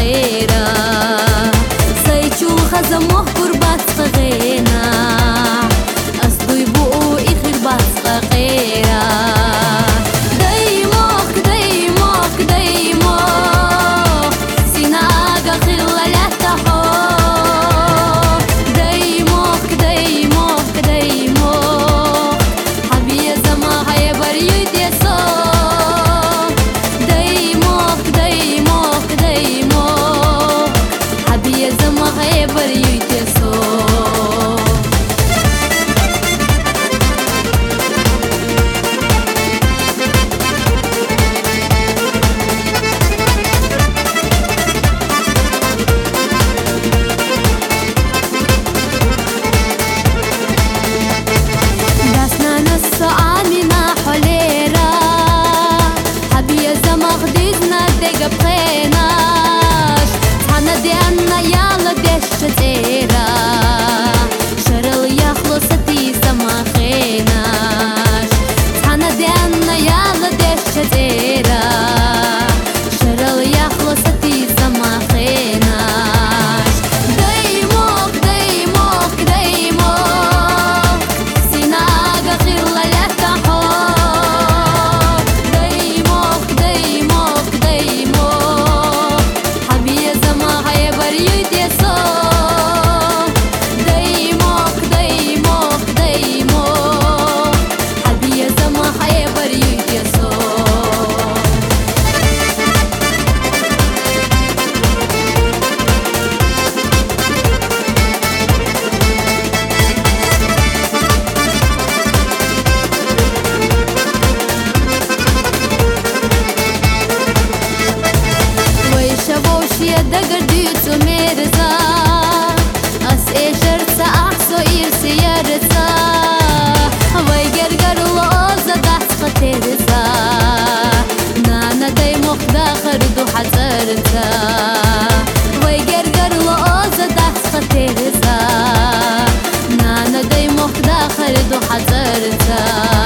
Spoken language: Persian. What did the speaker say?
غيرا سيتشو خزموه قربات غينا أصدو يبقو إخير بات غيرا دايموك دايموك دايموك سيناغا خلا لا تحو دايموك دايموك دايموك حبي زما هاي بريد يسو دايموك دايموك دايموك حبي زما هاي بريد يسو بخيناش تانا ديانا يالا ديش تيرا شرل يخلص تيسا ما خيناش تانا ديانا يالا ديش تيرا شرل يخلص تيسا ما خيناش دايموك دايموك دايموك سيناغا خيلا لا تحو دايموك دايموك دايموك حبي زما هاي بريد يسو دايموك دايموك دايموك حبي زما هاي بريد يسو دقرديتو ميرزا أس إيشرتا أحسو إيرسي يرزا وي قرقر لوزا دحت ختيرزا نانا دايموك داخردو حزرتا وي قرقر لوزا دحت ختيرزا نانا دايموك داخردو حزرتا